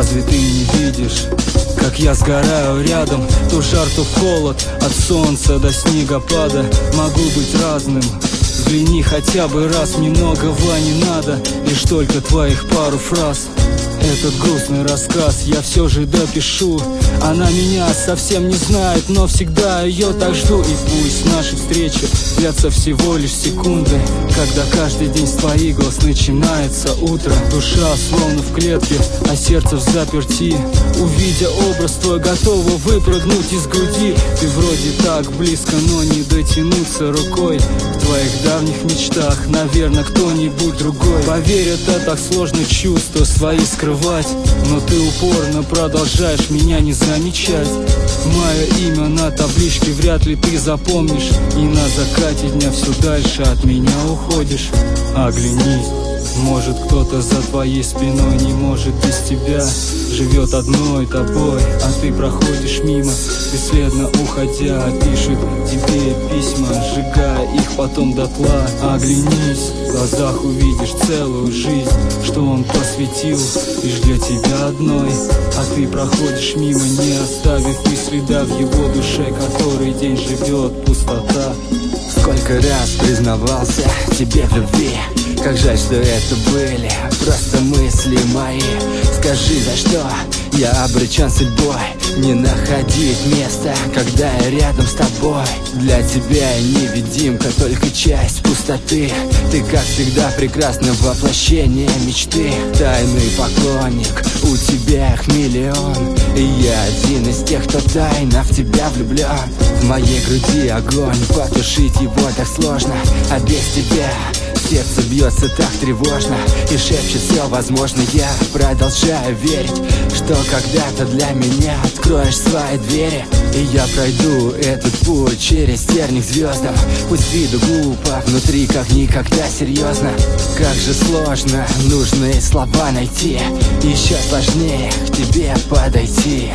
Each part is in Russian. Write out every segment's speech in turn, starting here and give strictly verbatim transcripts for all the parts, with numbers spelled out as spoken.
Разве ты не видишь, как я сгораю рядом? То жар, то холод, от солнца до снегопада. Могу быть разным, взгляни хотя бы раз. Мне многого не надо, лишь только твоих пару фраз. Этот грустный рассказ я все же допишу. Она меня совсем не знает, но всегда ее так жду. И пусть наши встречи длятся всего лишь секунды, когда каждый день с твоих глаз начинается утро. Душа словно в клетке, а сердце в заперти. Увидя образ твой, готова выпрыгнуть из груди. Ты вроде так близко, но не дотянуться рукой. В твоих давних мечтах, наверное, кто-нибудь другой. Поверь, это так сложно чувства свои скрывать, но ты упорно продолжаешь меня не замечать. Мое имя на табличке вряд ли ты запомнишь, и на закате дня все дальше от меня уходишь. Оглянись, может кто-то за твоей спиной не может без тебя. Живет одной тобой, а ты проходишь мимо, бесследно уходя. Пишет тебе письма, сжигая их потом дотла. Оглянись, в глазах увидишь целую жизнь, что он посвятил лишь для тебя одной. А ты проходишь мимо, не оставив и следа в его душе, который день живет пустота. Сколько раз признавался тебе в любви, как жаль, что это были просто мысли мои. Скажи, за что я обречен судьбой не находить места, когда я рядом с тобой? Для тебя я невидимка, только часть пустоты. Ты, как всегда, прекрасное воплощение мечты. Тайный поклонник, у тебя их миллион, и я один из тех, кто тайно в тебя влюблен. В моей груди огонь, потушить его так сложно, а без тебя сердце бьется так тревожно и шепчет все возможно. Я продолжаю верить, что когда-то для меня откроешь свои двери, и я пройду этот путь через терник звездам. Пусть с виду глупо, внутри как никогда серьезно. Как же сложно нужные слова найти, еще сложнее к тебе подойти.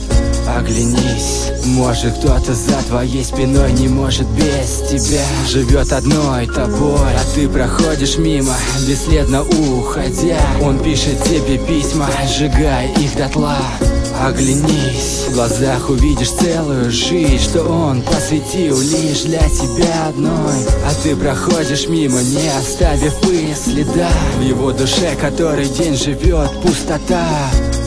Оглянись, может кто-то за твоей спиной не может без тебя. Живет одной тобой, а ты проходишь мимо, бесследно уходя. Он пишет тебе письма, сжигая их дотла. Оглянись, в глазах увидишь целую жизнь, что он посвятил лишь для тебя одной. А ты проходишь мимо, не оставив и следа. В его душе, который день живет пустота.